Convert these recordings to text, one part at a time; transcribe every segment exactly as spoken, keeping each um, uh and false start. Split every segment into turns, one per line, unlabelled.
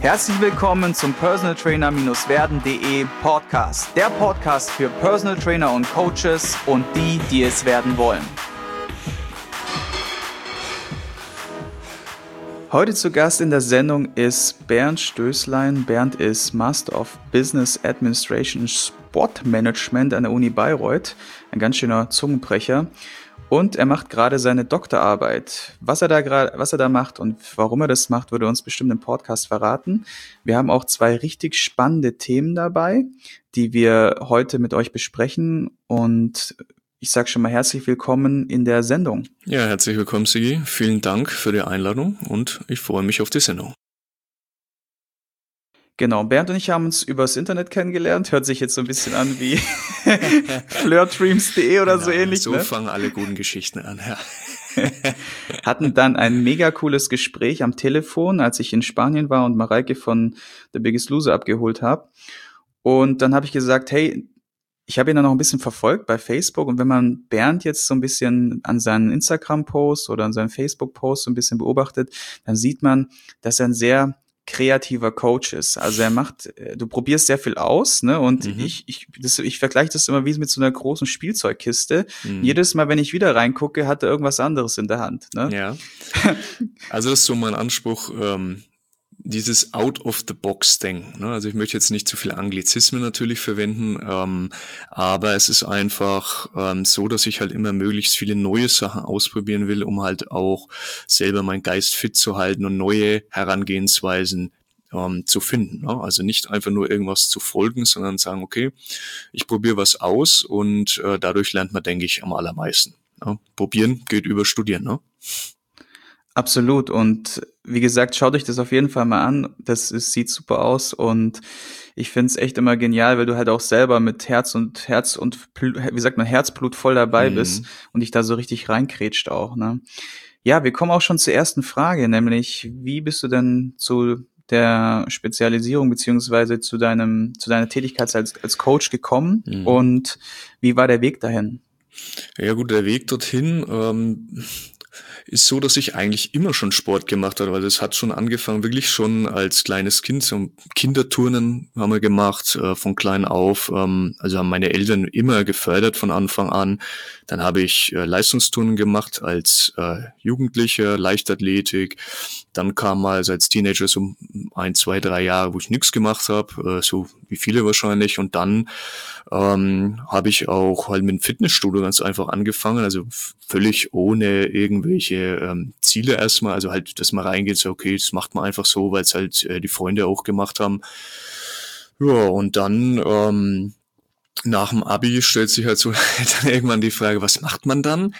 Herzlich willkommen zum Personal Trainer Werden Punkt de Podcast. Der Podcast für Personal Trainer und Coaches und die, die es werden wollen. Heute zu Gast in der Sendung ist Bernd Stößlein. Bernd ist Master of Business Administration Sport Management an der Uni Bayreuth. Ein ganz schöner Zungenbrecher. Und er macht gerade seine Doktorarbeit. Was er da gerade, was er da macht und warum er das macht, würde er uns bestimmt im Podcast verraten. Wir haben auch zwei richtig spannende Themen dabei, die wir heute mit euch besprechen. Und ich sage schon mal herzlich willkommen in der Sendung.
Ja, herzlich willkommen, Sigi. Vielen Dank für die Einladung und ich freue mich auf die Sendung.
Genau, Bernd und ich haben uns übers Internet kennengelernt. Hört sich jetzt so ein bisschen an wie flirtdreams punkt de oder genau, so ähnlich.
So ne? Fangen alle guten Geschichten an, ja.
Hatten dann ein mega cooles Gespräch am Telefon, als ich in Spanien war und Mareike von The Biggest Loser abgeholt habe. Und dann habe ich gesagt, hey, ich habe ihn dann noch ein bisschen verfolgt bei Facebook und wenn man Bernd jetzt so ein bisschen an seinen Instagram-Post oder an seinen Facebook-Post so ein bisschen beobachtet, dann sieht man, dass er ein sehr kreativer Coach ist. Also er macht, du probierst sehr viel aus, ne? Und mhm. ich, ich, das, ich vergleiche das immer wie mit so einer großen Spielzeugkiste. Mhm. Jedes Mal, wenn ich wieder reingucke, hat er irgendwas anderes in der Hand, ne?
Ja. Also das ist so mein Anspruch, ähm, dieses Out-of-the-Box-Ding. Ne? Also ich möchte jetzt nicht zu viel Anglizismen natürlich verwenden, ähm, aber es ist einfach ähm, so, dass ich halt immer möglichst viele neue Sachen ausprobieren will, um halt auch selber meinen Geist fit zu halten und neue Herangehensweisen ähm, zu finden. Ne? Also nicht einfach nur irgendwas zu folgen, sondern sagen, okay, ich probiere was aus und äh, dadurch lernt man, denke ich, am allermeisten. Ne? Probieren geht über Studieren, ne?
Absolut und wie gesagt, schaut euch das auf jeden Fall mal an, das ist, sieht super aus und ich find's echt immer genial, weil du halt auch selber mit Herz und Herz und, wie sagt man, Herzblut voll dabei mhm. bist und dich da so richtig reinkrätscht auch, ne? Ja, wir kommen auch schon zur ersten Frage, nämlich, wie bist du denn zu der Spezialisierung beziehungsweise zu deinem, zu deiner Tätigkeit als, als Coach gekommen mhm. und wie war der Weg dahin?
Ja gut, der Weg dorthin, ähm ist so, dass ich eigentlich immer schon Sport gemacht habe, weil das hat schon angefangen, wirklich schon als kleines Kind, so Kinderturnen haben wir gemacht, äh, von klein auf, ähm, also haben meine Eltern immer gefördert von Anfang an. Dann habe ich äh, Leistungsturnen gemacht als äh, Jugendlicher, Leichtathletik. Dann kam mal als Teenager so ein, zwei, drei Jahre, wo ich nichts gemacht habe, äh, so wie viele wahrscheinlich. Und dann ähm, habe ich auch halt mit dem Fitnessstudio ganz einfach angefangen, also f- völlig ohne irgendwelche ähm, Ziele erstmal, also halt, dass man reingeht, so okay, das macht man einfach so, weil es halt äh, die Freunde auch gemacht haben. Ja, und dann ähm, nach dem Abi stellt sich halt so dann irgendwann die Frage, was macht man dann?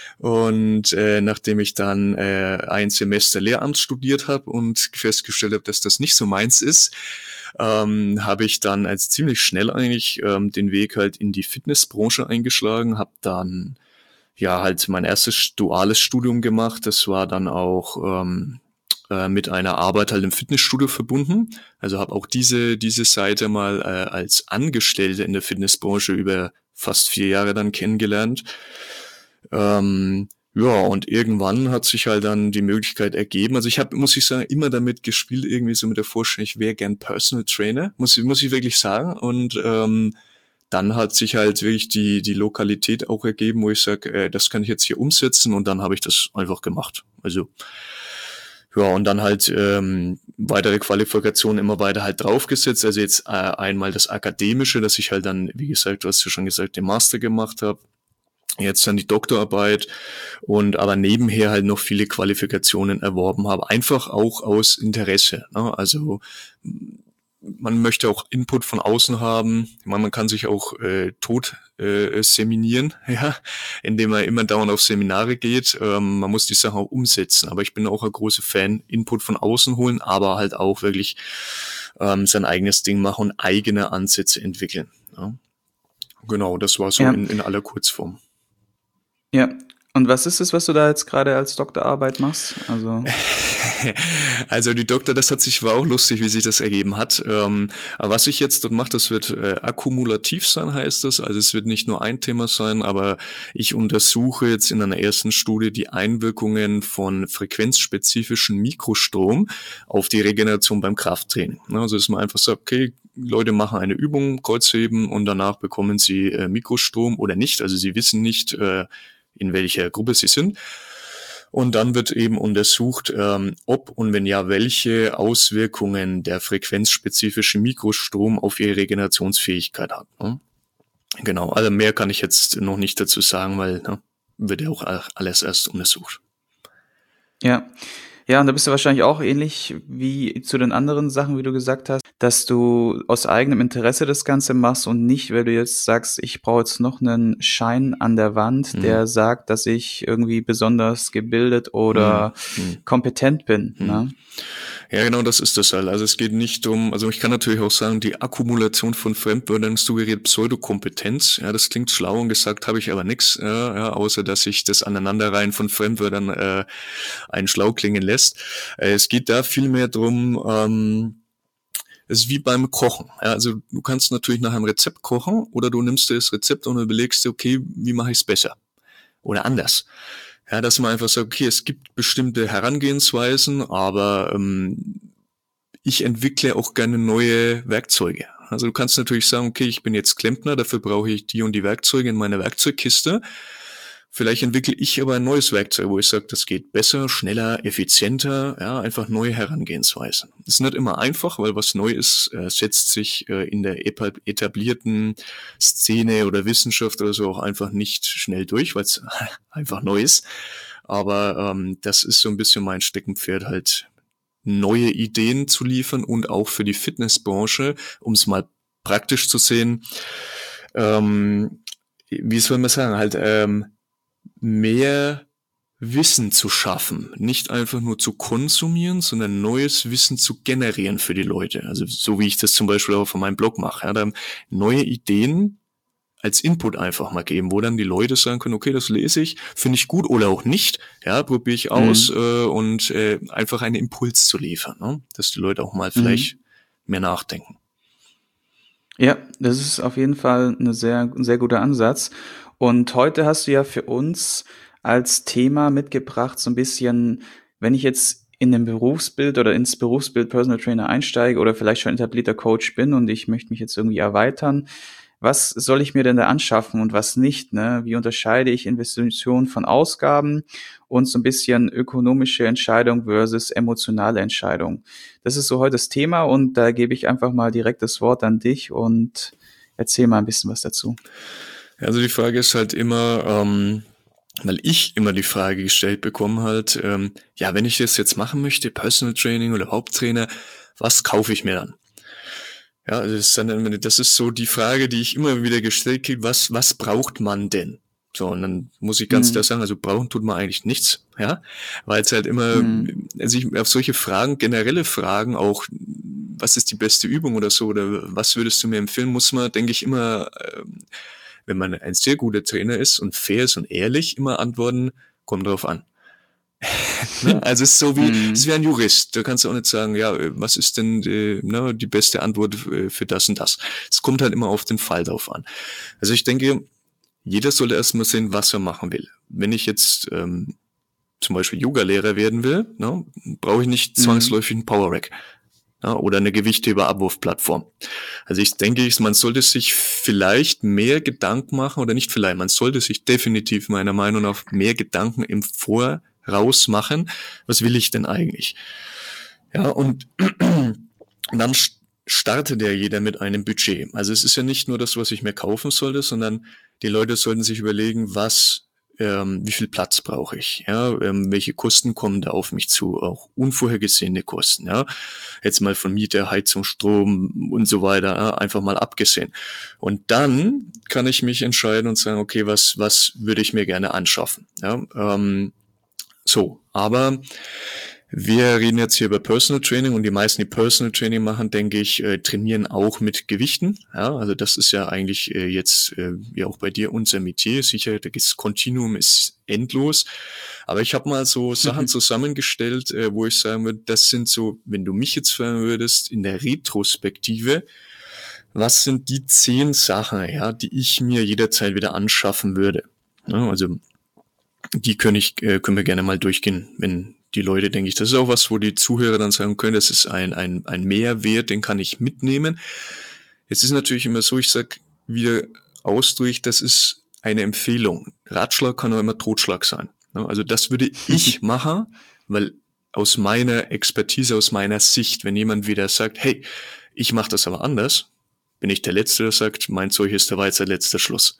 Und äh, nachdem ich dann äh, ein Semester Lehramt studiert habe und festgestellt habe, dass das nicht so meins ist, ähm, habe ich dann als ziemlich schnell eigentlich ähm, den Weg halt in die Fitnessbranche eingeschlagen, habe dann ja halt mein erstes duales Studium gemacht. Das war dann auch ähm, äh, mit einer Arbeit halt im Fitnessstudio verbunden. Also habe auch diese diese Seite mal äh, als Angestellte in der Fitnessbranche über fast vier Jahre dann kennengelernt. Ähm, ja, und irgendwann hat sich halt dann die Möglichkeit ergeben. Also ich habe, muss ich sagen, immer damit gespielt, irgendwie so mit der Vorstellung, ich wäre gern Personal Trainer, muss ich, muss ich wirklich sagen. Und ähm, dann hat sich halt wirklich die die Lokalität auch ergeben, wo ich sage, äh, das kann ich jetzt hier umsetzen und dann habe ich das einfach gemacht. Also ja, und dann halt ähm, weitere Qualifikationen immer weiter halt draufgesetzt. Also jetzt äh, einmal das Akademische, dass ich halt dann, wie gesagt, du hast ja schon gesagt, den Master gemacht habe. Jetzt dann die Doktorarbeit und aber nebenher halt noch viele Qualifikationen erworben habe. Einfach auch aus Interesse. Ne? Also man möchte auch Input von außen haben. Ich meine, man kann sich auch äh, tot äh, seminieren, ja, indem man immer dauernd auf Seminare geht. Ähm, man muss die Sache auch umsetzen. Aber ich bin auch ein großer Fan, Input von außen holen, aber halt auch wirklich ähm, sein eigenes Ding machen und eigene Ansätze entwickeln. Ja. Genau, das war so ja. in, in aller Kurzform.
Ja, und was ist es, was du da jetzt gerade als Doktorarbeit machst? Also
Also die Doktor, das hat sich, war auch lustig, wie sich das ergeben hat. Ähm, aber was ich jetzt dort mache, das wird äh, akkumulativ sein, heißt das. Also es wird nicht nur ein Thema sein, aber ich untersuche jetzt in einer ersten Studie die Einwirkungen von frequenzspezifischen Mikrostrom auf die Regeneration beim Krafttraining. Also dass man einfach sagt, okay, Leute machen eine Übung, Kreuzheben und danach bekommen sie äh, Mikrostrom oder nicht. Also sie wissen nicht, äh, in welcher Gruppe sie sind. Und dann wird eben untersucht, ähm, ob und wenn ja, welche Auswirkungen der frequenzspezifische Mikrostrom auf ihre Regenerationsfähigkeit hat. Ne? Genau, also mehr kann ich jetzt noch nicht dazu sagen, weil ne, wird ja auch alles erst untersucht.
Ja. Ja, und da bist du wahrscheinlich auch ähnlich wie zu den anderen Sachen, wie du gesagt hast, dass du aus eigenem Interesse das Ganze machst und nicht, weil du jetzt sagst, ich brauche jetzt noch einen Schein an der Wand,
Mhm.
der sagt, dass ich irgendwie besonders gebildet oder
Mhm.
kompetent bin.
Mhm.
Ne?
Ja, genau, das ist das halt. Also es geht nicht um, also ich kann natürlich auch sagen, die Akkumulation von Fremdwörtern suggeriert Pseudokompetenz. Ja, das klingt schlau und gesagt habe ich aber nichts, ja, ja, außer dass sich das Aneinanderreihen von Fremdwörtern äh, einen schlau klingen lässt. Äh, es geht da vielmehr drum, ähm, es ist wie beim Kochen. Ja, also du kannst natürlich nach einem Rezept kochen oder du nimmst dir das Rezept und überlegst dir, okay, wie mache ich es besser? Oder anders. Ja, dass man einfach sagt, okay, es gibt bestimmte Herangehensweisen, aber ähm, ich entwickle auch gerne neue Werkzeuge. Also du kannst natürlich sagen, okay, ich bin jetzt Klempner, dafür brauche ich die und die Werkzeuge in meiner Werkzeugkiste. Vielleicht entwickle ich aber ein neues Werkzeug, wo ich sage, das geht besser, schneller, effizienter, ja, einfach neue Herangehensweisen. Das ist nicht immer einfach, weil was neu ist, äh, setzt sich äh, in der etablierten Szene oder Wissenschaft oder so auch einfach nicht schnell durch, weil es einfach neu ist. Aber ähm, das ist so ein bisschen mein Steckenpferd, halt neue Ideen zu liefern und auch für die Fitnessbranche, um es mal praktisch zu sehen, ähm, wie soll man sagen, halt ähm, mehr Wissen zu schaffen, nicht einfach nur zu konsumieren, sondern neues Wissen zu generieren für die Leute. Also so wie ich das zum Beispiel auch von meinem Blog mache. Ja, da neue Ideen als Input einfach mal geben, wo dann die Leute sagen können, okay, das lese ich, finde ich gut oder auch nicht, ja, probiere ich aus
Mhm.
äh, und äh, einfach einen Impuls zu liefern, ne? Dass die Leute auch mal
Mhm.
vielleicht mehr nachdenken.
Ja, das ist auf jeden Fall eine sehr ein sehr guter Ansatz. Und heute hast du ja für uns als Thema mitgebracht, so ein bisschen, wenn ich jetzt in dem Berufsbild oder ins Berufsbild Personal Trainer einsteige oder vielleicht schon etablierter Coach bin und ich möchte mich jetzt irgendwie erweitern, was soll ich mir denn da anschaffen und was nicht, ne? Wie unterscheide ich Investitionen von Ausgaben und so ein bisschen ökonomische Entscheidung versus emotionale Entscheidung? Das ist so heute das Thema und da gebe ich einfach mal direkt das Wort an dich und erzähl mal ein bisschen was dazu.
Also die Frage ist halt immer, ähm, weil ich immer die Frage gestellt bekomme halt, ähm, ja, wenn ich das jetzt machen möchte, Personal Training oder Haupttrainer, was kaufe ich mir dann? Ja, also das ist dann, das ist so die Frage, die ich immer wieder gestellt kriege, was, was braucht man denn? So, und dann muss ich ganz klar
Mhm.
sagen, also brauchen tut man eigentlich nichts, ja, weil es halt immer,
Mhm.
also ich auf solche Fragen, generelle Fragen, auch was ist die beste Übung oder so, oder was würdest du mir empfehlen, muss man, denke ich, immer, ähm, wenn man ein sehr guter Trainer ist und fair ist und ehrlich, immer antworten, kommt drauf an. Ne? Also es ist so wie, es ist wie
Mhm.
ein Jurist. Da kannst du auch nicht sagen, ja, was ist denn äh, ne, die beste Antwort äh, für das und das. Es kommt halt immer auf den Fall drauf an. Also ich denke, jeder sollte erstmal sehen, was er machen will. Wenn ich jetzt ähm, zum Beispiel Yoga-Lehrer werden will, ne, brauche ich nicht
Mhm.
zwangsläufig einen Power Rack, ja, oder eine Gewichtheber-Abwurfplattform. Also ich denke, man sollte sich vielleicht mehr Gedanken machen, oder nicht vielleicht, man sollte sich definitiv meiner Meinung nach mehr Gedanken im Voraus machen. Was will ich denn eigentlich? Ja, und dann startet ja jeder mit einem Budget. Also es ist ja nicht nur das, was ich mir kaufen sollte, sondern die Leute sollten sich überlegen, was, ähm, wie viel Platz brauche ich, ja, ähm, welche Kosten kommen da auf mich zu, auch unvorhergesehene Kosten, ja, jetzt mal von Miete, Heizung, Strom und so weiter, ja, einfach mal abgesehen. Und dann kann ich mich entscheiden und sagen, okay, was, was würde ich mir gerne anschaffen, ja, ähm, so, aber Wir reden jetzt hier über Personal Training und die meisten, die Personal Training machen, denke ich, äh, trainieren auch mit Gewichten. Ja, also das ist ja eigentlich äh, jetzt äh, wie auch bei dir unser Metier. Sicher, das Kontinuum ist endlos. Aber ich habe mal so Sachen zusammengestellt, äh, wo ich sagen würde, das sind so, wenn du mich jetzt fragen würdest, in der Retrospektive, was sind die zehn Sachen, ja, die ich mir jederzeit wieder anschaffen würde? Ja, also die können, ich, äh, können wir gerne mal durchgehen, wenn die Leute, denke ich, das ist auch was, wo die Zuhörer dann sagen können, das ist ein, ein, ein Mehrwert, den kann ich mitnehmen. Jetzt ist natürlich immer so, ich sag wieder ausdrücklich, das ist eine Empfehlung. Ratschlag kann auch immer Totschlag sein. Also das würde ich machen, weil aus meiner Expertise, aus meiner Sicht, wenn jemand wieder sagt, hey, ich mache das aber anders, bin ich der Letzte, der sagt, mein Zeug ist der Weizer letzter Schluss.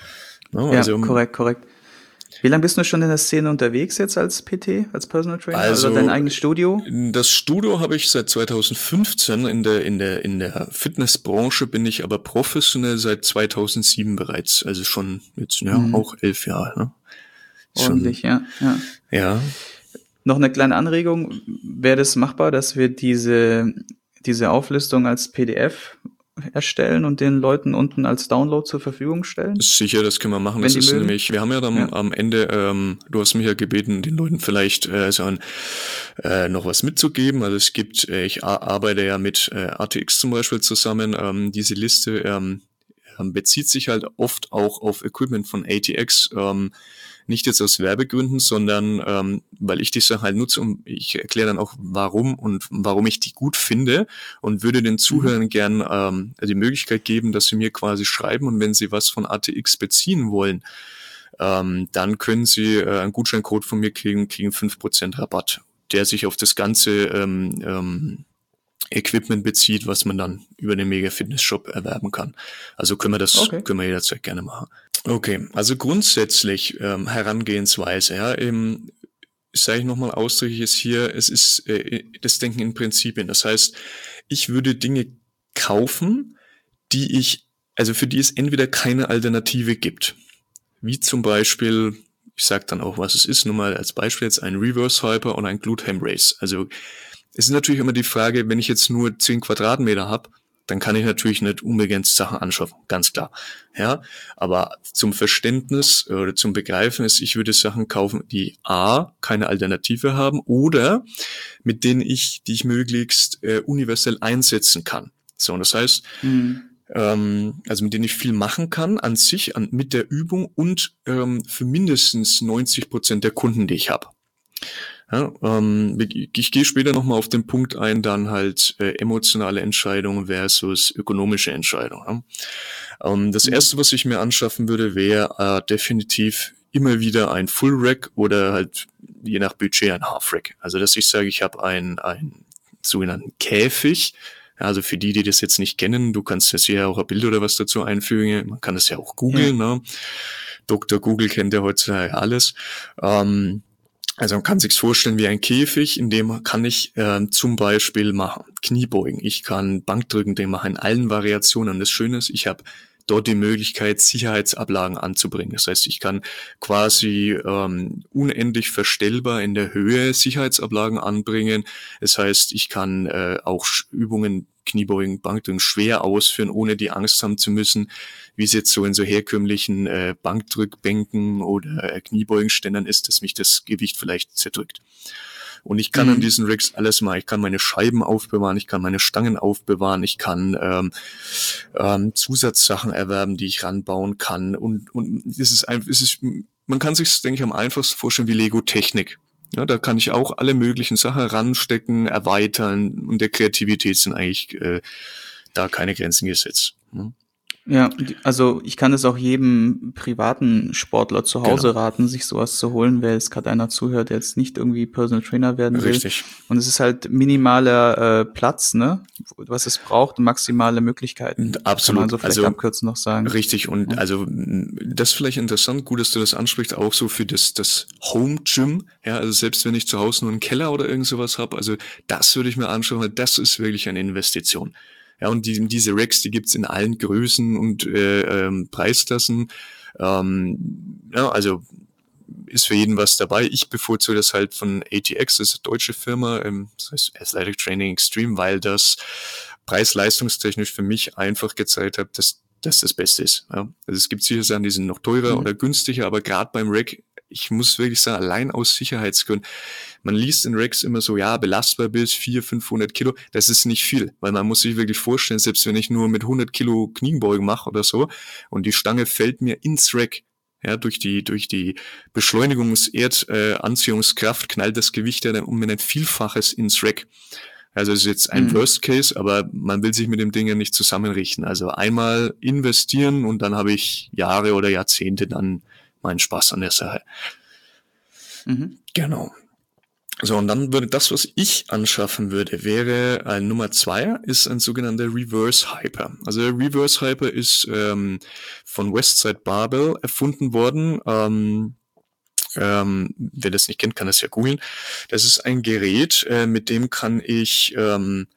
Ja, also, korrekt, korrekt. Wie lange bist du schon in der Szene unterwegs jetzt als P T, als Personal Trainer?
Also
oder dein eigenes Studio?
Das Studio habe ich seit zweitausendfünfzehn. In der in der in der Fitnessbranche bin ich aber professionell seit zweitausendsieben bereits. Also schon jetzt ja mhm. auch elf Jahre. Ne?
Ordentlich, schon, ja, ja.
Ja.
Noch eine kleine Anregung: Wäre das machbar, dass wir diese diese Auflistung als P D F erstellen und den Leuten unten als Download zur Verfügung stellen?
Sicher, das können wir machen. Das ist mögen. nämlich, wir haben ja dann ja. am Ende, ähm, du hast mich ja gebeten, den Leuten vielleicht äh, so ein, äh, noch was mitzugeben. Also es gibt, äh, ich arbeite ja mit äh, A T X zum Beispiel zusammen. Ähm, diese Liste ähm, bezieht sich halt oft auch auf Equipment von A T X. Ähm, Nicht jetzt aus Werbegründen, sondern ähm, weil ich die Sache halt nutze und ich erkläre dann auch, warum und warum ich die gut finde und würde den Zuhörern mhm. gern ähm, die Möglichkeit geben, dass sie mir quasi schreiben und wenn sie was von A T X beziehen wollen, ähm, dann können sie äh, einen Gutscheincode von mir kriegen, kriegen fünf Prozent Rabatt, der sich auf das ganze ähm, ähm, Equipment bezieht, was man dann über den Mega Fitness Shop erwerben kann. Also können wir das, okay. können wir jederzeit gerne machen. Okay, also grundsätzlich ähm, Herangehensweise, ja, ähm, sage ich nochmal ausdrücklich ist hier, es ist äh, das Denken in Prinzipien. Das heißt, ich würde Dinge kaufen, die ich, also für die es entweder keine Alternative gibt. Wie zum Beispiel, ich sage dann auch, was es ist, nur mal als Beispiel jetzt ein Reverse Hyper und ein Glute Ham Race. Also es ist natürlich immer die Frage, wenn ich jetzt nur zehn Quadratmeter habe, dann kann ich natürlich nicht unbegrenzt Sachen anschaffen, ganz klar. Ja, aber zum Verständnis oder zum Begreifen ist, ich würde Sachen kaufen, die A, keine Alternative haben oder mit denen ich, die ich möglichst äh, universell einsetzen kann. So, und das heißt, mhm. ähm, also mit denen ich viel machen kann an sich, an, mit der Übung und ähm, für mindestens neunzig Prozent der Kunden, die ich habe. Ja, ähm, ich gehe später nochmal auf den Punkt ein, dann halt äh, emotionale Entscheidungen versus ökonomische Entscheidungen. Ja. Ähm, das erste, was ich mir anschaffen würde, wäre äh, definitiv immer wieder ein Full Rack oder halt je nach Budget ein Half Rack. Also dass ich sage, ich habe einen, einen sogenannten Käfig. Also für die, die das jetzt nicht kennen, du kannst jetzt hier auch ein Bild oder was dazu einfügen. Man kann das ja auch googeln. Ja. Ne? Doktor Google kennt ja heutzutage alles. Ähm, Also man kann sich's vorstellen wie ein Käfig, in dem kann ich äh, zum Beispiel machen Kniebeugen, ich kann Bankdrücken, den mache in allen Variationen. Das Schöne ist, ich habe dort die Möglichkeit, Sicherheitsablagen anzubringen. Das heißt, ich kann quasi ähm, unendlich verstellbar in der Höhe Sicherheitsablagen anbringen. Das heißt, ich kann äh, auch Übungen, Kniebeugen, Bankdrücken schwer ausführen, ohne die Angst haben zu müssen, wie es jetzt so in so herkömmlichen äh, Bankdrückbänken oder äh, Kniebeugenständern ist, dass mich das Gewicht vielleicht zerdrückt. Und ich kann mhm. an diesen Rigs alles machen. Ich kann meine Scheiben aufbewahren, ich kann meine Stangen aufbewahren, ich kann ähm, ähm, Zusatzsachen erwerben, die ich ranbauen kann. Und und es ist einfach, es ist, man kann sich, denke ich, am einfachsten vorstellen wie Lego-Technik. Ja, da kann ich auch alle möglichen Sachen ranstecken, erweitern und der Kreativität sind eigentlich äh, da keine Grenzen gesetzt. Hm?
Ja, also ich kann es auch jedem privaten Sportler zu Hause genau. raten, sich sowas zu holen, wer jetzt gerade einer zuhört, der jetzt nicht irgendwie Personal Trainer werden will.
Richtig.
Und es ist halt minimaler äh, Platz, ne, was es braucht, und maximale Möglichkeiten.
Absolut.
Kann man so vielleicht
also,
abkürzen noch sagen.
Richtig. Und ja. also das ist vielleicht interessant, gut, dass du das ansprichst, auch so für das das Home Gym. Ja, also selbst wenn ich zu Hause nur einen Keller oder irgend sowas habe, also das würde ich mir anschauen, weil das ist wirklich eine Investition. Ja, und die, diese Racks, die gibt's in allen Größen und äh, ähm, Preisklassen. Ähm, ja, also ist für jeden was dabei. Ich bevorzuge das halt von A T X, das ist eine deutsche Firma, ähm, das heißt Athletic Training Extreme, weil das preis-leistungstechnisch für mich einfach gezeigt hat, dass das das Beste ist. Ja. Also es gibt sicher Sachen, die sind noch teurer mhm. oder günstiger, aber gerade beim Rack, ich muss wirklich sagen, allein aus Sicherheitsgründen, man liest in Racks immer so, ja, belastbar bis vierhundert, fünfhundert Kilo, das ist nicht viel, weil man muss sich wirklich vorstellen, selbst wenn ich nur mit hundert Kilo Kniebeugen mache oder so und die Stange fällt mir ins Rack, ja, durch die, durch die Beschleunigungs-Erdanziehungskraft äh, knallt das Gewicht ja dann um ein Vielfaches ins Rack. Also es ist jetzt ein mhm. Worst Case, aber man will sich mit dem Ding ja nicht zusammenrichten. Also einmal investieren und dann habe ich Jahre oder Jahrzehnte dann meinen Spaß an der Sache. Mhm. Genau. So, und dann würde das, was ich anschaffen würde, wäre ein Nummer zwei, ist ein sogenannter Reverse Hyper. Also der Reverse Hyper ist ähm, von Westside Barbell erfunden worden. Ähm, ähm, wer das nicht kennt, kann das ja googeln. Das ist ein Gerät, äh, mit dem kann ich ähm,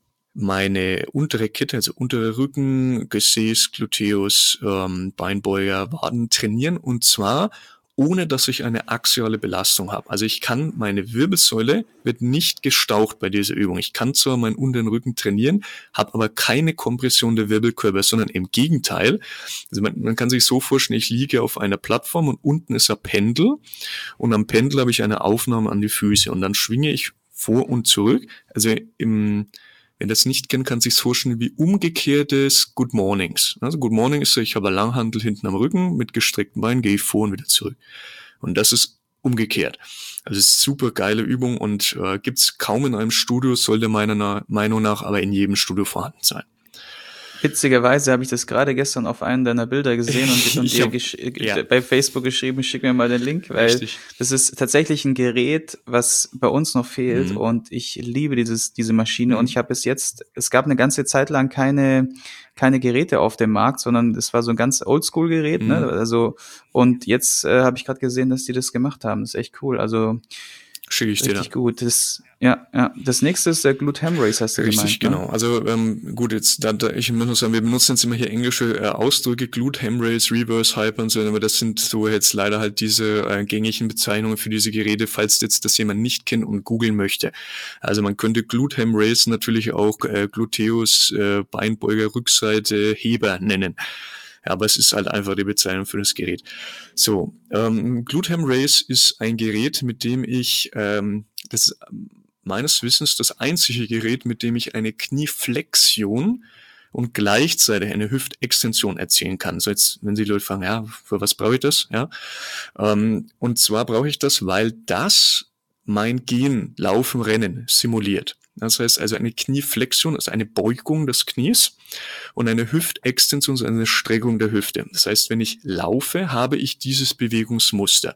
meine untere Kette, also untere Rücken, Gesäß, Gluteus, ähm, Beinbeuger, Waden trainieren und zwar ohne dass ich eine axiale Belastung habe. Also ich kann, meine Wirbelsäule wird nicht gestaucht bei dieser Übung. Ich kann zwar meinen unteren Rücken trainieren, habe aber keine Kompression der Wirbelkörper, sondern im Gegenteil. Also man, man kann sich so vorstellen, ich liege auf einer Plattform und unten ist ein Pendel und am Pendel habe ich eine Aufnahme an die Füße und dann schwinge ich vor und zurück. Also im Wer das nicht kennt, kann sich vorstellen wie umgekehrtes Good Mornings. Also Good Morning ist so, ich habe eine Langhantel hinten am Rücken mit gestreckten Beinen, gehe ich vor und wieder zurück. Und das ist umgekehrt. Also es ist super geile Übung und äh, gibt es kaum in einem Studio, sollte meiner Meinung nach aber in jedem Studio vorhanden sein.
Witzigerweise habe ich das gerade gestern auf einem deiner Bilder gesehen und, und dir gesch- ja. bei Facebook geschrieben, schick mir mal den Link, weil Richtig. Das ist tatsächlich ein Gerät, was bei uns noch fehlt mhm. und ich liebe dieses diese Maschine mhm. und ich habe bis jetzt, es gab eine ganze Zeit lang keine keine Geräte auf dem Markt, sondern es war so ein ganz Oldschool-Gerät, mhm. ne? Also und jetzt äh, habe ich gerade gesehen, dass die das gemacht haben. Das ist echt cool. Also
schicke ich dir
richtig da. Gut. Das, ja, ja. Das nächste ist der Glute Ham Race, hast du
Richtig,
gemeint.
Genau.
Ne?
Also ähm, gut, jetzt da, da, ich muss sagen, wir benutzen jetzt immer hier englische äh, Ausdrücke, Glute Ham Race, Reverse Hyper und so, aber das sind so jetzt leider halt diese äh, gängigen Bezeichnungen für diese Geräte, falls jetzt das jemand nicht kennt und googeln möchte. Also man könnte Glute Ham Race natürlich auch äh, Gluteus, äh, Beinbeuger, Rückseite, Heber nennen. Ja, aber es ist halt einfach die Bezeichnung für das Gerät. So, ähm, Glute Ham Race ist ein Gerät, mit dem ich, ähm, das ist meines Wissens das einzige Gerät, mit dem ich eine Knieflexion und gleichzeitig eine Hüftextension erzielen kann. So jetzt, wenn Sie Leute fragen, ja, für was brauche ich das? Ja, ähm, und zwar brauche ich das, weil das mein Gehen, Laufen, Rennen simuliert. Das heißt also eine Knieflexion, also eine Beugung des Knies und eine Hüftextension, also eine Streckung der Hüfte. Das heißt, wenn ich laufe, habe ich dieses Bewegungsmuster.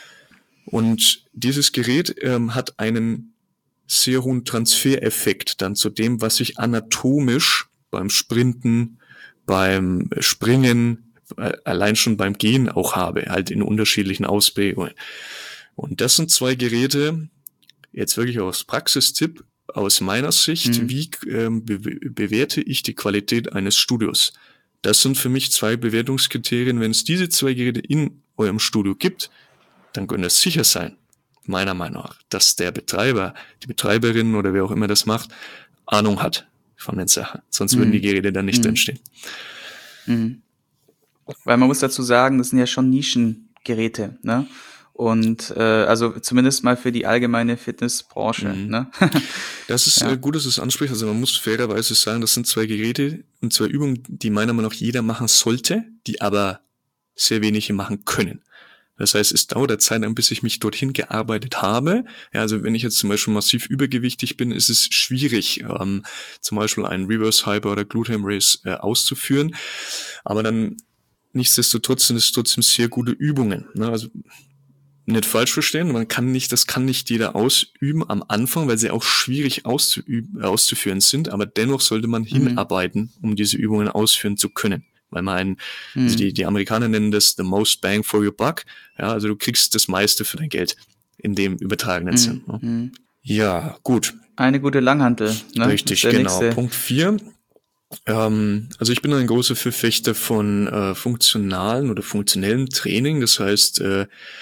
Und dieses Gerät ähm, hat einen sehr hohen Transfereffekt dann zu dem, was ich anatomisch beim Sprinten, beim Springen, äh, allein schon beim Gehen auch habe, halt in unterschiedlichen Ausprägungen. Und das sind zwei Geräte, jetzt wirklich aus Praxistipp, aus meiner Sicht, mhm. wie ähm, be- bewerte ich die Qualität eines Studios? Das sind für mich zwei Bewertungskriterien. Wenn es diese zwei Geräte in eurem Studio gibt, dann können es sicher sein, meiner Meinung nach, dass der Betreiber, die Betreiberin oder wer auch immer das macht, Ahnung hat von den Sachen. Sonst mhm. würden die Geräte dann nicht mhm. drinstehen.
Mhm. Weil man muss dazu sagen, das sind ja schon Nischengeräte, ne? Und äh, also zumindest mal für die allgemeine Fitnessbranche. Mhm. Ne?
Das ist ja. äh, gut, dass du es ansprichst. Also man muss fairerweise sagen, das sind zwei Geräte und zwei Übungen, die meiner Meinung nach jeder machen sollte, die aber sehr wenige machen können. Das heißt, es dauert Zeit, bis ich mich dorthin gearbeitet habe. Ja, also wenn ich jetzt zum Beispiel massiv übergewichtig bin, ist es schwierig, ähm, zum Beispiel einen Reverse Hyper oder Glute Ham Race äh, auszuführen. Aber dann nichtsdestotrotz sind es trotzdem sehr gute Übungen. Ne? Also nicht falsch verstehen, man kann nicht, das kann nicht jeder ausüben am Anfang, weil sie auch schwierig auszuüben, auszuführen sind, aber dennoch sollte man mhm. hinarbeiten, um diese Übungen ausführen zu können. Weil man einen, mhm. also die, die Amerikaner nennen das the most bang for your buck, ja, also du kriegst das meiste für dein Geld in dem übertragenen mhm. Sinn. Ne? Ja, gut.
Eine gute Langhantel, ne?
Richtig, genau. Nächste. Punkt vier. Ähm, also ich bin ein großer Verfechter von äh, funktionalen oder funktionellem Training, das heißt, äh,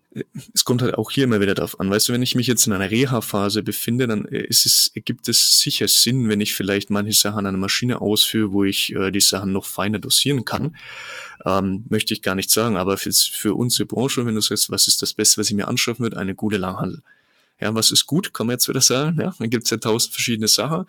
es kommt halt auch hier immer wieder drauf an. Weißt du, wenn ich mich jetzt in einer Reha-Phase befinde, dann ist es, gibt es sicher Sinn, wenn ich vielleicht manche Sachen an einer Maschine ausführe, wo ich äh, die Sachen noch feiner dosieren kann. Ähm, möchte ich gar nicht sagen, aber für, für unsere Branche, wenn du sagst, was ist das Beste, was ich mir anschaffen würde, eine gute Langhandel. Ja, was ist gut, kann man jetzt wieder sagen. Ja, dann gibt's ja tausend verschiedene Sachen.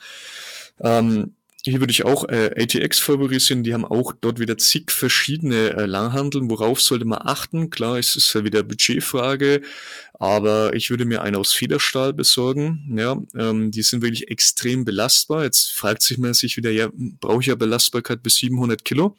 Ähm, Hier würde ich auch äh, A T X favorisieren, die haben auch dort wieder zig verschiedene äh, Langhanteln. Worauf sollte man achten? Klar, es ist ja wieder Budgetfrage, aber ich würde mir eine aus Federstahl besorgen. Ja, ähm, die sind wirklich extrem belastbar. Jetzt fragt sich man sich wieder, ja, brauche ich ja Belastbarkeit bis siebenhundert Kilo?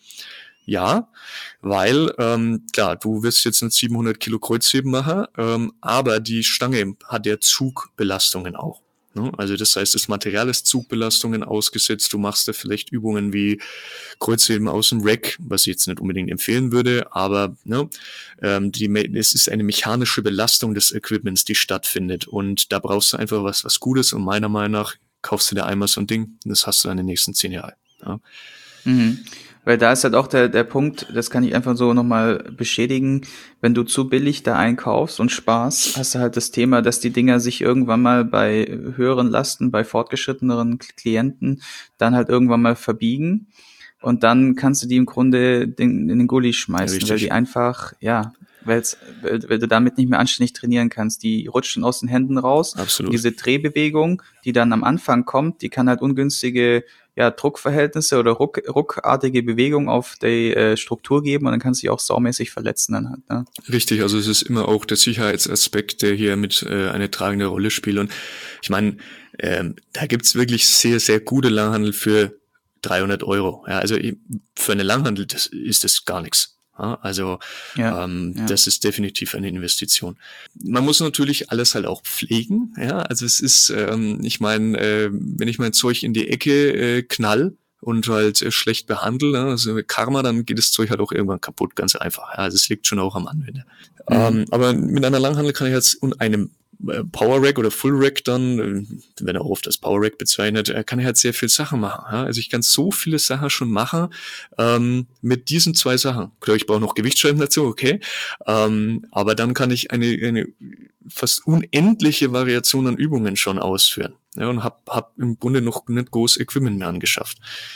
Ja, weil, ähm, klar, du wirst jetzt nicht siebenhundert Kilo Kreuzheben machen, ähm, aber die Stange hat ja Zugbelastungen auch. Ne? Also das heißt, das Material ist Zugbelastungen ausgesetzt. Du machst da vielleicht Übungen wie Kreuzheben aus dem Rack, was ich jetzt nicht unbedingt empfehlen würde, aber ne, ähm, die, es ist eine mechanische Belastung des Equipments, die stattfindet. Und da brauchst du einfach was, was Gutes. Und meiner Meinung nach kaufst du dir einmal so ein Ding und das hast du dann in den nächsten zehn Jahren. Ja.
Mhm. Weil da ist halt auch der, der Punkt, das kann ich einfach so nochmal beschädigen, wenn du zu billig da einkaufst und sparst, hast du halt das Thema, dass die Dinger sich irgendwann mal bei höheren Lasten, bei fortgeschritteneren Klienten dann halt irgendwann mal verbiegen und dann kannst du die im Grunde den, in den Gully schmeißen,
Richtig.
weil die einfach, ja, weil's, weil, weil du damit nicht mehr anständig trainieren kannst. Die rutschen aus den Händen raus.
Absolut.
Und diese Drehbewegung, die dann am Anfang kommt, die kann halt ungünstige ja, Druckverhältnisse oder ruck, ruckartige Bewegung auf die äh, Struktur geben und dann kannst du dich auch saumäßig verletzen dann halt. Ne?
Richtig, also es ist immer auch der Sicherheitsaspekt, der hier mit äh, eine tragende Rolle spielt. Und ich meine, ähm, da gibt's wirklich sehr, sehr gute Langhandel für dreihundert Euro. Ja, also für eine Langhandel das ist das gar nichts. Ja, also
ja,
ähm,
ja.
das ist definitiv eine Investition. Man muss natürlich alles halt auch pflegen. Ja, also es ist, ähm, ich meine, äh, wenn ich mein Zeug in die Ecke äh, knall und halt äh, schlecht behandle, ne, also Karma, dann geht das Zeug halt auch irgendwann kaputt, ganz einfach. Ja, also es liegt schon auch am Anwender. Mhm. Ähm, aber mit einer Langhandel kann ich jetzt und einem Power Rack oder Full Rack dann, wenn er auch oft als Power Rack bezeichnet, kann er halt sehr viel Sachen machen. Ja? Also ich kann so viele Sachen schon machen ähm, mit diesen zwei Sachen. Klar, ich brauche noch Gewichtsscheiben dazu, okay. Ähm, aber dann kann ich eine, eine fast unendliche Variation an Übungen schon ausführen. Ja, und habe hab im Grunde noch nicht groß Equipment mehr angeschafft.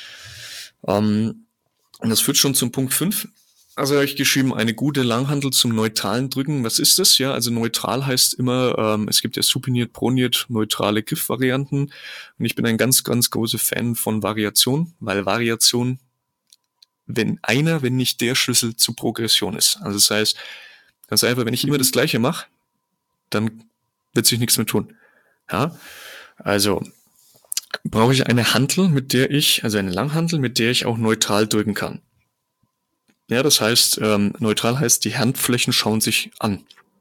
Ähm, und das führt schon zum Punkt fünf. Also habe ich geschrieben, eine gute Langhandel zum neutralen Drücken. Was ist das? Ja, also neutral heißt immer, ähm, es gibt ja supiniert, proniert, neutrale Griffvarianten. Und ich bin ein ganz, ganz großer Fan von Variation, weil Variation, wenn einer, wenn nicht der Schlüssel zur Progression ist. Also das heißt, ganz einfach, wenn ich immer das Gleiche mache, dann wird sich nichts mehr tun. Ja, also brauche ich eine Hantel, mit der ich, also eine Langhantel, mit der ich auch neutral drücken kann. Ja, das heißt, ähm, neutral heißt, die Handflächen schauen sich an.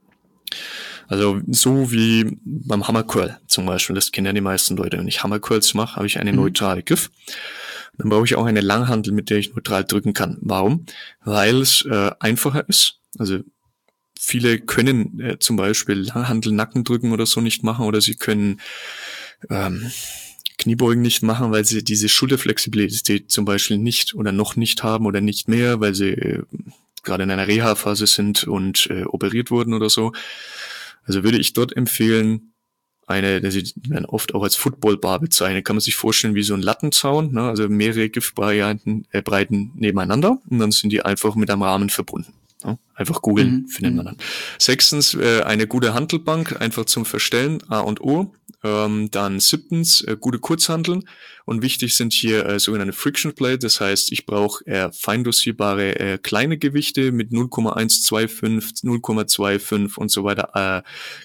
Also so wie beim Hammercurl zum Beispiel, das kennen ja die meisten Leute. Wenn ich Hammercurls mache, habe ich eine mhm. neutrale Griff. Dann brauche ich auch eine Langhantel, mit der ich neutral drücken kann. Warum? Weil es äh, einfacher ist. Also viele können äh, zum Beispiel Langhantel Nacken drücken oder so nicht machen oder sie können ähm, Kniebeugen nicht machen, weil sie diese Schulterflexibilität zum Beispiel nicht oder noch nicht haben oder nicht mehr, weil sie äh, gerade in einer Reha-Phase sind und äh, operiert wurden oder so. Also würde ich dort empfehlen, eine, die werden oft auch als Footballbar bezeichnet, kann man sich vorstellen wie so ein Lattenzaun, ne? Also mehrere Griffbreiten äh, Breiten nebeneinander und dann sind die einfach mit einem Rahmen verbunden. Ja? Einfach googeln, mhm. findet man dann. Sechstens, äh, eine gute Hantelbank, einfach zum Verstellen, A und O. Ähm, dann siebtens, äh, gute Kurzhanteln und wichtig sind hier äh, sogenannte Friction Plate, das heißt, ich brauche äh, fein dosierbare äh, kleine Gewichte mit null Komma eins zwei fünf, null Komma fünfundzwanzig und so weiter äh,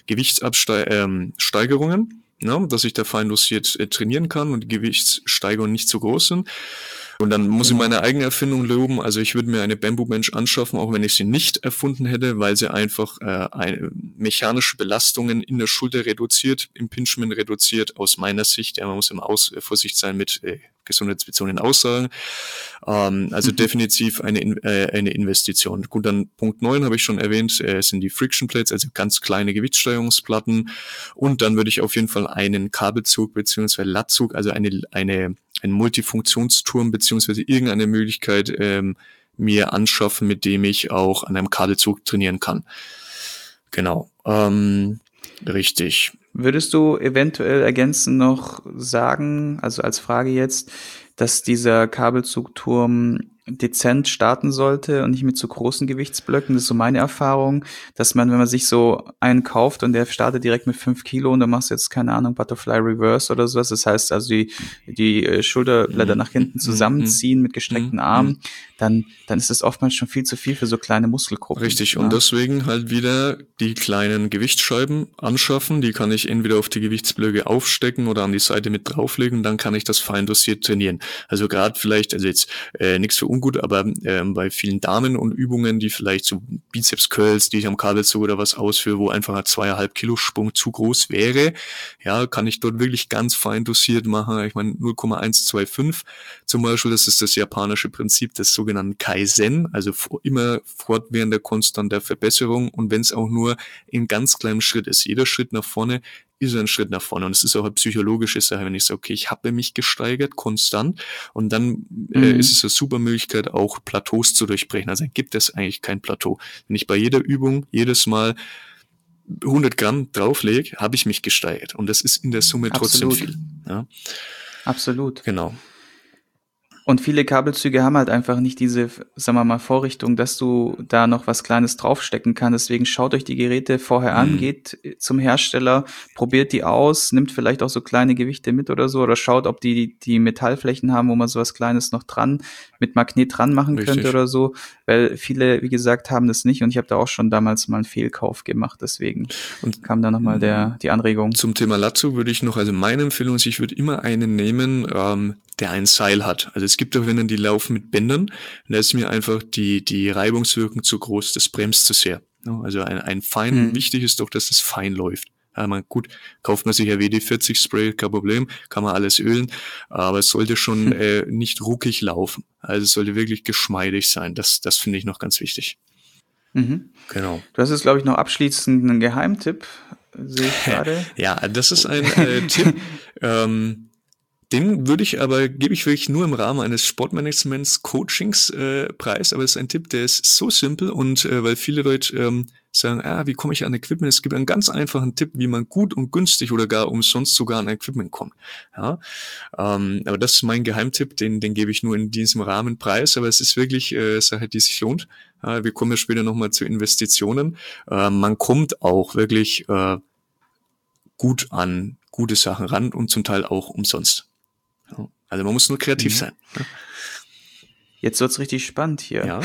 Gewichtssteigerungen, ähm, ne, dass ich da fein dosiert äh, trainieren kann und die Gewichtssteigerungen nicht zu groß sind. Und dann muss genau. ich meine eigene Erfindung loben. Also ich würde mir eine Bamboo Bench anschaffen, auch wenn ich sie nicht erfunden hätte, weil sie einfach äh, eine, mechanische Belastungen in der Schulter reduziert, Impingement reduziert, aus meiner Sicht. Ja, man muss immer aus, äh, Vorsicht sein mit äh, gesundheitsbezogenen Aussagen. Ähm, also mhm. definitiv eine, äh, eine Investition. Gut, dann Punkt neun habe ich schon erwähnt, äh, sind die Friction Plates, also ganz kleine Gewichtssteuerungsplatten. Und dann würde ich auf jeden Fall einen Kabelzug beziehungsweise Lattzug, also eine, eine ein Multifunktionsturm beziehungsweise irgendeine Möglichkeit ähm, mir anschaffen, mit dem ich auch an einem Kabelzug trainieren kann. Genau, ähm, richtig.
Würdest du eventuell ergänzend noch sagen, also als Frage jetzt, dass dieser Kabelzugturm dezent starten sollte und nicht mit so großen Gewichtsblöcken? Das ist so meine Erfahrung, dass man, wenn man sich so einen kauft und der startet direkt mit fünf Kilo und dann machst du jetzt, keine Ahnung, Butterfly Reverse oder sowas, das heißt also die, die äh, Schulterblätter nach hinten zusammenziehen mit gestreckten Armen, dann, dann ist das oftmals schon viel zu viel für so kleine Muskelgruppen.
Richtig,
Ja?
und deswegen halt wieder die kleinen Gewichtsscheiben anschaffen, die kann ich entweder auf die Gewichtsblöcke aufstecken oder an die Seite mit drauflegen, dann kann ich das fein dosiert trainieren. Also gerade vielleicht, also jetzt äh, nichts für ungut, aber äh, bei vielen Damen und Übungen, die vielleicht so Bizeps-Curls, die ich am Kabelzug oder was ausführe, wo einfach ein zweieinhalb Kilo Sprung zu groß wäre, ja, kann ich dort wirklich ganz fein dosiert machen. Ich meine null Komma eins zwei fünf zum Beispiel, das ist das japanische Prinzip des sogenannten Kaizen, also immer fortwährender konstanter Verbesserung, und wenn es auch nur in ganz kleinem Schritt ist. Jeder Schritt nach vorne ist ein Schritt nach vorne, und es ist auch eine psychologische Sache, wenn ich sage, okay, ich habe mich gesteigert, konstant, und dann mhm. äh, ist es eine super Möglichkeit, auch Plateaus zu durchbrechen. Also gibt es eigentlich kein Plateau. Wenn ich bei jeder Übung jedes Mal hundert Gramm drauflege, habe ich mich gesteigert, und das ist in der Summe trotzdem
Absolut.
viel. Ja.
Absolut.
Genau.
Und viele Kabelzüge haben halt einfach nicht diese, sagen wir mal, Vorrichtung, dass du da noch was Kleines draufstecken kannst. Deswegen schaut euch die Geräte vorher an,
Mhm.
geht zum Hersteller, probiert die aus, nimmt vielleicht auch so kleine Gewichte mit oder so, oder schaut, ob die die Metallflächen haben, wo man so was Kleines noch dran, mit Magnet dran machen
Richtig.
könnte oder so. Weil viele, wie gesagt, haben das nicht, und ich habe da auch schon damals mal einen Fehlkauf gemacht. Deswegen
Und
kam da nochmal der die Anregung.
Zum Thema Lazo würde ich noch, also meine Empfehlung ist, ich würde immer einen nehmen, ähm, der ein Seil hat. Also es gibt auch Rinnen, die laufen mit Bändern, und da ist mir einfach die die Reibungswirkung zu groß, das bremst zu sehr. Ja, also ein, ein fein,
Mhm.
wichtig ist doch, dass es fein läuft. Ja, man, gut, kauft man sich ein W D vierzig Spray, kein Problem, kann man alles ölen, aber es sollte schon äh, nicht ruckig laufen. Also es sollte wirklich geschmeidig sein. Das, das finde ich noch ganz wichtig.
Mhm.
Genau.
Du hast jetzt, glaube ich, noch abschließend einen Geheimtipp, sehe ich gerade.
Ja, das ist ein äh, Tipp. Ähm, den würde ich aber, gebe ich wirklich nur im Rahmen eines Sportmanagements Coachings äh, preis, aber es ist ein Tipp, der ist so simpel, und äh, weil viele Leute ähm, sagen, ah, wie komme ich an Equipment? Es gibt einen ganz einfachen Tipp, wie man gut und günstig oder gar umsonst sogar an Equipment kommt. Ja, ähm, aber das ist mein Geheimtipp, den, den gebe ich nur in diesem Rahmen preis, aber es ist wirklich äh, Sache, die sich lohnt. Äh, wir kommen ja später nochmal zu Investitionen. Äh, man kommt auch wirklich äh, gut an gute Sachen ran und zum Teil auch umsonst. Also man muss nur kreativ mhm. sein.
Jetzt wird's richtig spannend hier.
Ja.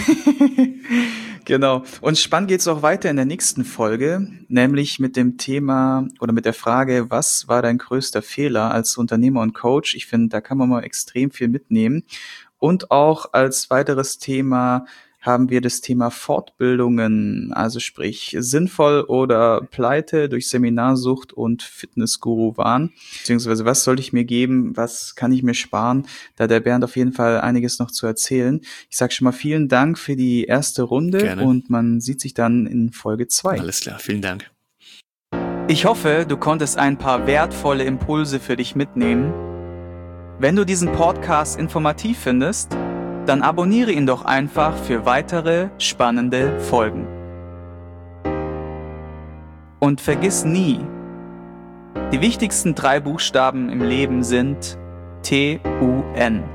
Genau. Und spannend geht's auch weiter in der nächsten Folge, nämlich mit dem Thema oder mit der Frage, was war dein größter Fehler als Unternehmer und Coach? Ich finde, da kann man mal extrem viel mitnehmen. Und auch als weiteres Thema haben wir das Thema Fortbildungen, also sprich sinnvoll oder pleite durch Seminarsucht und Fitnessguru-Wahn, beziehungsweise was sollte ich mir geben, was kann ich mir sparen, da der Bernd auf jeden Fall einiges noch zu erzählen. Ich sage schon mal vielen Dank für die erste Runde. Gerne. Und man sieht sich dann in Folge zwei.
Alles klar, vielen Dank.
Ich hoffe, du konntest ein paar wertvolle Impulse für dich mitnehmen. Wenn du diesen Podcast informativ findest, dann abonniere ihn doch einfach für weitere spannende Folgen. Und vergiss nie, die wichtigsten drei Buchstaben im Leben sind T U N.